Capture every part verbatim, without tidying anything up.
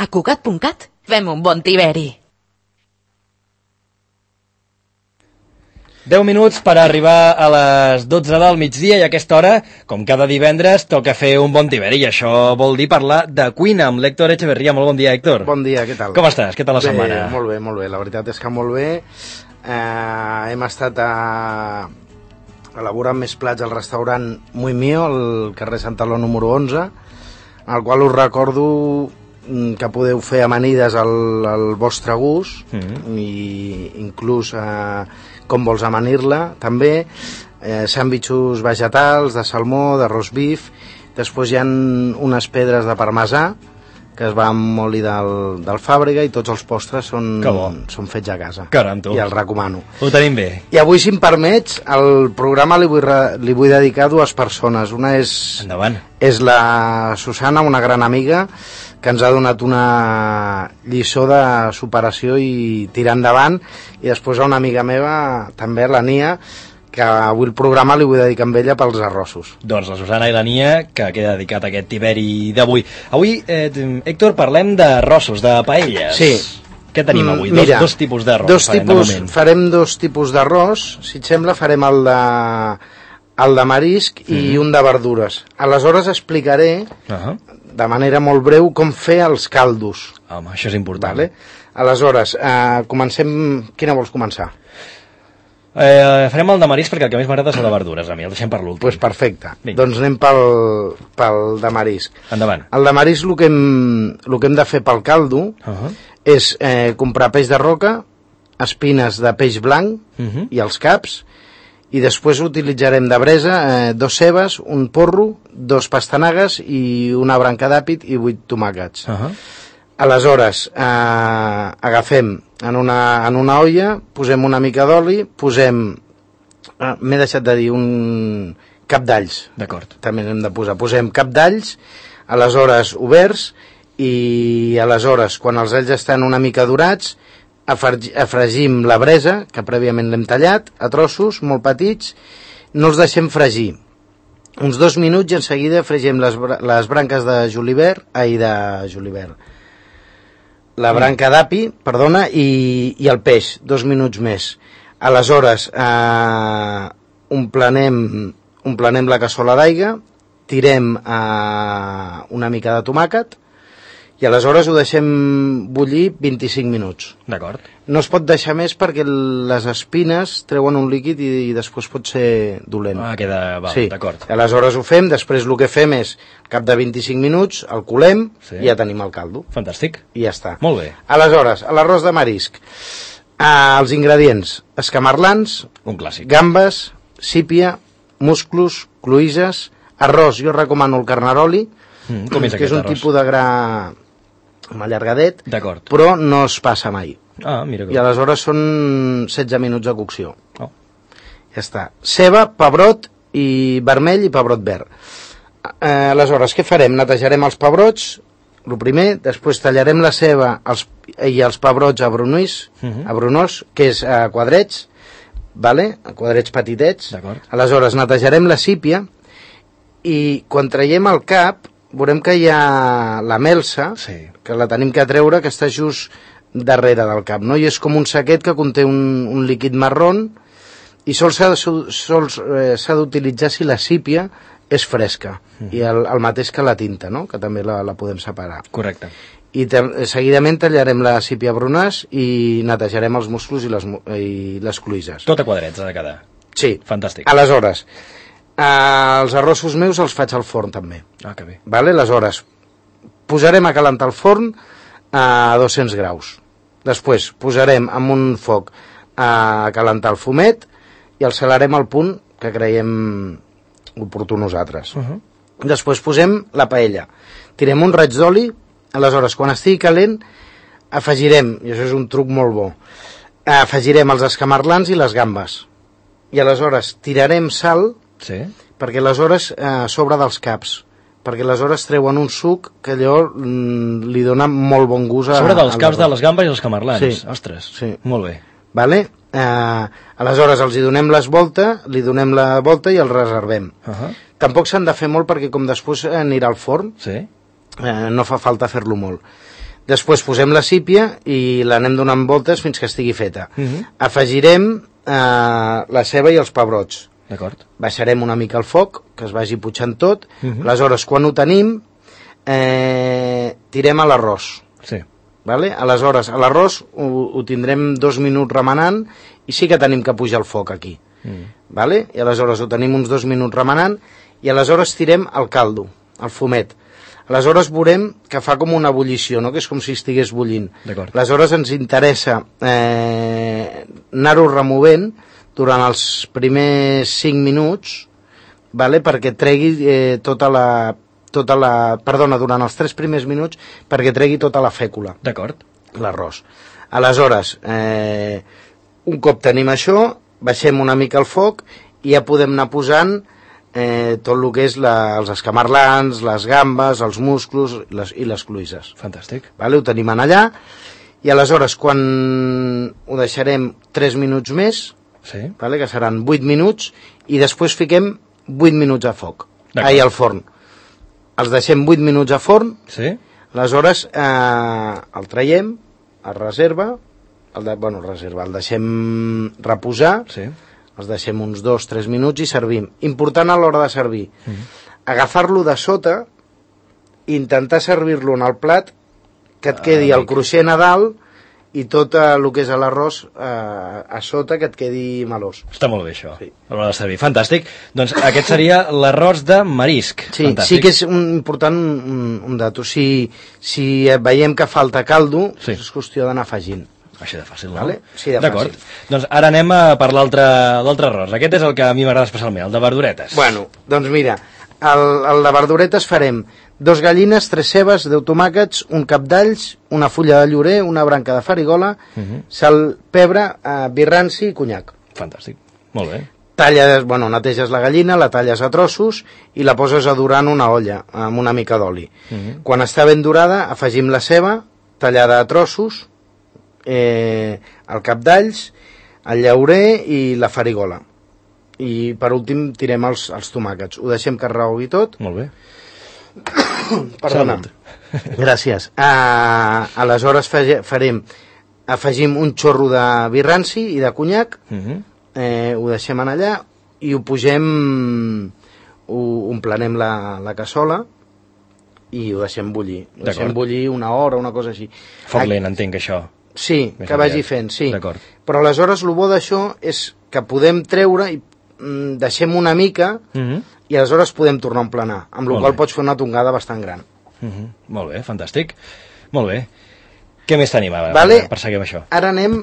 A Cugat punt cat fem un bon tiberi. deu minuts per arribar a les dotze del migdia i a aquesta hora, com cada divendres, toca fer un bon tiberi i això vol dir parlar de cuina amb l'Héctor Echeverría. Molt bon dia, Héctor. Bon dia, què tal? Com estàs? Què tal la bé, setmana? Molt bé, molt bé. La veritat és que molt bé. Eh, hem estat a... elaborant més plats al restaurant Muy Mío, al carrer Santaló número onze, al qual us recordo que podeu fer amanides al, al vostre gust, mm-hmm. i inclús eh, com vols amanir-la, també eh, sàndwitxos vegetals, de salmó, d'arròs bif. Després hi ha unes pedres de parmesà que es va amb oli del, del Fàbrega, i tots els postres són, són fets a casa. Caram, tu. I el recomano. Ho tenim bé. I avui, si em permets, el programa li vull, re, li vull dedicar a dues persones. Una és, Endavant. és la Susana, una gran amiga, que ens ha donat una lliçó de superació i tirar endavant, i després a una amiga meva, també la Nia, que avui el programa li vull dedicar amb ella pels arrossos. Doncs la Susana i la Nia, que queda dedicat a aquest tiberi d'avui. Avui, eh, Héctor, parlem d'arrossos, de paelles. Sí. Què tenim avui? Mira, dos, dos tipus d'arròs. Dos tipus, farem dos tipus d'arròs. Si et sembla, farem el de, el de marisc i mm. un de verdures. Aleshores explicaré, uh-huh. de manera molt breu, com fer els caldos. Home, això és important. Vale? Aleshores, eh, comencem... Quina vols començar? Eh, farem el de marisc perquè el que més m'agrada és el de verdures, a mi, el deixem per l'últim. Doncs pues perfecte. Vinga. Doncs anem pel, pel de marisc. Endavant. El de marisc, el que hem, el que hem de fer pel caldo uh-huh. és eh, comprar peix de roca, espines de peix blanc uh-huh. i els caps, i després utilitzarem de bresa eh, dos cebes, un porro, dos pastanagues i una branca d'àpid i vuit tomàquets. Uh-huh. Aleshores, eh, agafem en una, en una olla, posem una mica d'oli, posem, eh, m'he deixat de dir, un cap d'alls. D'acord. També n'hem de posar. Posem cap d'alls, aleshores oberts, i aleshores, quan els alls estan una mica dorats, afregim la bresa, que prèviament l'hem tallat, a trossos molt petits, no els deixem fregir. Uns dos minuts i en seguida fregim les, les branques de julivert, ai, de julivert, la branca d'api, perdona, i, i el peix, dos minuts més. Aleshores, eh, omplanem, omplanem la cassola d'aigua, tirem eh, una mica de tomàquet, i aleshores ho deixem bullir vint-i-cinc minuts. D'acord. No es pot deixar més perquè les espines treuen un líquid i, i després pot ser dolent. Ah, queda... Val, sí. D'acord. Aleshores ho fem, després el que fem és, al cap de vint-i-cinc minuts, el colem, sí. i ja tenim el caldo. Fantàstic. I ja està. Molt bé. Aleshores, a l'arròs de marisc, eh, els ingredients: escamarlans, un clàssic, gambes, sípia, musclos, cloïsses, arròs, jo recomano el carnaroli, mm, com és que és un arròs? tipus de gra allargadet, d'acord, però no es passa mai. Ah, mira que... I aleshores són setze minuts de cocció. Oh. Ja està. Ceba, pebrot i vermell i pebrot verd. Eh, aleshores, què farem? Netejarem els pebrots, el primer, després tallarem la ceba els, i els pebrots a brunís, uh-huh. a brunós, que és a quadrets, vale? A quadrets petitets. Aleshores, netejarem la sípia i quan traiem el cap, veurem que hi ha la melsa, sí. que la tenim que treure, que està just darrere del cap, no? I és com un saquet que conté un, un líquid marrón, i sols s'ha eh, d'utilitzar si la sípia és fresca, mm. i el, el mateix que la tinta, no? Que també la, la podem separar. Correcte. I te, seguidament tallarem la sípia brunàs i netejarem els musclos i les, i les cloïsses. Tot a quadrets ha de quedar. Sí. Fantàstic. Aleshores, Uh, els arrossos meus els faig al forn també. Ah, que bé. Vale? Aleshores, posarem a calentar el forn a dos-cents graus. Després posarem amb un foc a calentar el fumet i el salarem al punt que creiem oportú nosaltres. Uh-huh. Després posem la paella. Tirem un raig d'oli, aleshores quan estigui calent afegirem, i això és un truc molt bo, afegirem els escamarlans i les gambes. I aleshores tirarem sal, sí. perquè aleshores eh, sobre dels caps, perquè aleshores treuen un suc que allò mm, li dona molt bon gust a... Sobre dels caps de les gambes i els camarlans. Sí. Ostres, sí. Molt bé. Vale? Eh, aleshores els hi donem les volta, li donem la volta i el reservem. Uh-huh. Tampoc s'han de fer molt perquè com després anirà al forn, sí. eh, no fa falta fer-lo molt. Després posem la sípia i l'anem donant voltes fins que estigui feta. Uh-huh. Afegirem eh, la ceba i els pebrots. D'acord. Baixarem una mica el foc, que es vagi putxant tot. Uh-huh. Aleshores, quan ho tenim, eh, tirem a l'arròs. Sí. Vale? Aleshores, a l'arròs ho, ho tindrem dos minuts remenant i sí que tenim que pujar el foc aquí. Mm. Vale? I aleshores ho tenim uns dos minuts remenant i aleshores tirem el caldo, el fumet. Aleshores veurem que fa com una ebullició, no? Que és com si estigués bullint. Aleshores ens interessa eh, anar-ho removent durant els primers cinc minuts, vale? Perquè tregui eh, tota la... Tota la, perdona, durant els tres primers minuts perquè tregui tota la fècula. D'acord. L'arròs. Aleshores, eh, un cop tenim això, baixem una mica el foc i ja podem anar posant eh, tot el que és la, els escamarlans, les gambes, els musclos les, i les cloïsses. Fantàstic. Vale? Ho tenim en allà i aleshores quan ho deixarem tres minuts més, sí. Vale? Que seran vuit minuts, i després fiquem vuit minuts a foc, ai, al forn. Els deixem vuit minuts a forn, sí. Aleshores eh, el traiem, el reserva, el de, bueno, el reserva, el deixem reposar, sí. Els deixem uns dos o tres minuts i servim. Important a l'hora de servir, mm. agafar-lo de sota i intentar servir-lo en el plat que et quedi ah, el cruixent a dalt i tot el que és l'arròs eh, a sota, que et quedi melós. Està molt bé això, sí. A l'hora de servir. Fantàstic. Doncs aquest seria l'arròs de marisc. Sí, fantàstic. Sí que és un, important un, un dato. Si, si veiem que falta caldo, sí. És qüestió d'anar afegint. Així de fàcil, no? Vale? Sí, de d'acord. fàcil. Doncs ara anem a per l'altre arròs. Aquest és el que a mi m'agrada especialment, el de verduretes. Bueno, doncs mira, el, el de verduretes farem dos gallines, tres cebes, deu tomàquets, un cap d'alls, una fulla de llorer, una branca de farigola, uh-huh. sal, pebre, eh, vi ranci i conyac. Fantàstic, molt bé. Talles, bueno, neteges la gallina, la talles a trossos i la poses a dorar en una olla amb una mica d'oli. Uh-huh. Quan està ben dorada, afegim la ceba, tallada a trossos, eh, el cap d'alls, el llaurer i la farigola. I per últim tirem els, els tomàquets. Ho deixem que reogui tot. Molt bé. Perdona. Gràcies. Uh, aleshores farem, afegim un xorro de vi ranci i de conyac, uh-huh. eh, ho deixem en allà i ho pugem, ho omplanem la, la cassola i ho deixem bullir. Ho deixem bullir una hora, una cosa així. Foc lent, entenc, això. Sí, Més que vagi fent, sí. Però aleshores el bo d'això és que podem treure i mm, deixem una mica uh-huh. i aleshores podem tornar a emplenar, amb la qual pots fer una tongada bastant gran. Uh-huh. Molt bé, fantàstic. Molt bé. Què més tenim ara vale. per seguir amb això? Ara anem...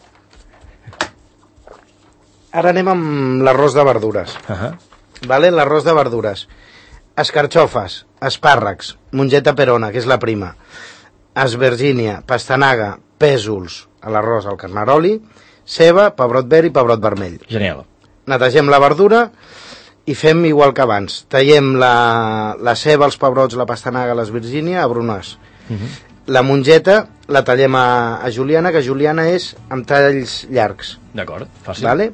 Ara anem amb l'arròs de verdures. Uh-huh. Vale? L'arròs de verdures. Escarxofes, espàrrecs, mongeta perona, que és la prima, esvergínia, pastanaga, pèsols, a l'arròs, al carnaroli, ceba, pebrot verd i pebrot vermell. Genial. Netegem la verdura i fem igual que abans. Tallem la, la ceba, els pebrots, la pastanaga, l'esvergínia a brunars. Uh-huh. La mongeta la tallem a, a juliana, que juliana és amb talls llargs. D'acord, fàcil. Vale?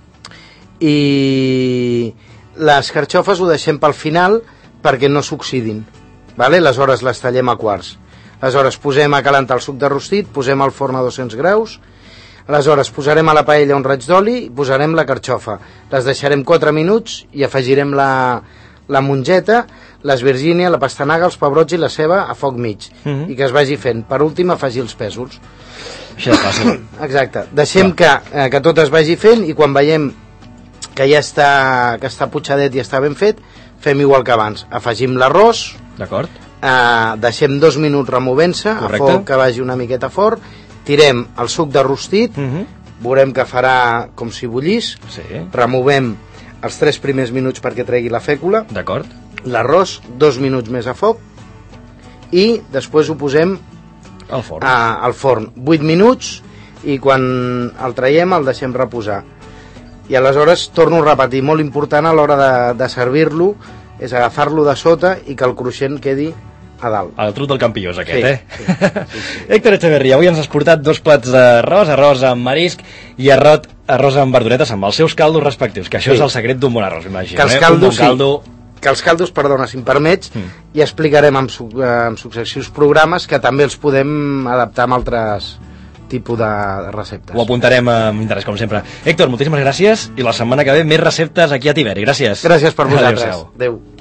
I les carxofes ho deixem pel final perquè no s'oxidin. Vale? Aleshores les tallem a quarts. Aleshores posem a calentar el suc de rostit, posem al forn a dos-cents graus, aleshores posarem a la paella un raig d'oli i posarem la carxofa. Les deixarem quatre minuts i afegirem la, la mongeta, l'esvergínia, la pastanaga, els pebrots i la ceba a foc mig. Uh-huh. I que es vagi fent. Per últim, afegir els pèsols. Això és fàcil. Exacte. Deixem que, eh, que tot es vagi fent i quan veiem que ja està, que està putxadet i està ben fet, fem igual que abans. Afegim l'arròs. D'acord. Uh, deixem dos minuts removent-se a foc que vagi una miqueta fort, tirem el suc de rostit, uh-huh. veurem que farà com si bullís, sí. Removem els tres primers minuts perquè tregui la fècula, d'acord. L'arròs dos minuts més a foc i després ho posem al forn, a, al forn vuit minuts i quan el traiem el deixem reposar i aleshores torno a repetir, molt important a l'hora de, de servir-lo és agafar-lo de sota i que el cruixent quedi a dalt. El truc del campillós aquest, sí, eh? Sí, sí, sí. Héctor Echeverría, avui ens has portat dos plats d'arròs, arròs amb marisc i arròs, arròs amb verduretes amb els seus caldos respectius, que això sí. És el secret d'un bon arròs, m'imagino. Que els eh? caldos, un bon caldo... sí. que els caldos, perdona, si em permets, mm. i explicarem en, su en successius programes que també els podem adaptar amb altres tipus de receptes. Ho apuntarem amb interès, com sempre. Héctor, moltíssimes gràcies, i la setmana que ve més receptes aquí a Tiberi. Gràcies. Gràcies per vosaltres. Adéu. Adéu.